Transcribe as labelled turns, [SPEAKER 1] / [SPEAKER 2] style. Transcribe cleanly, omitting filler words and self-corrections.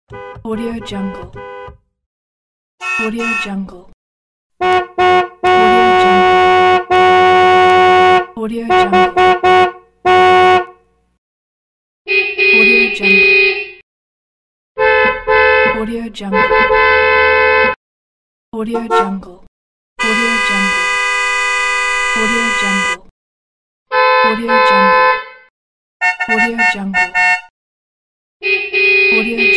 [SPEAKER 1] Audio Jungle. Audio Jungle. Audio Jungle. Audio Jungle. Audio Jungle. Audio Jungle. Audio Jungle. Audio Jungle. Audio Jungle. Audio Jungle. Audio Jungle. Audio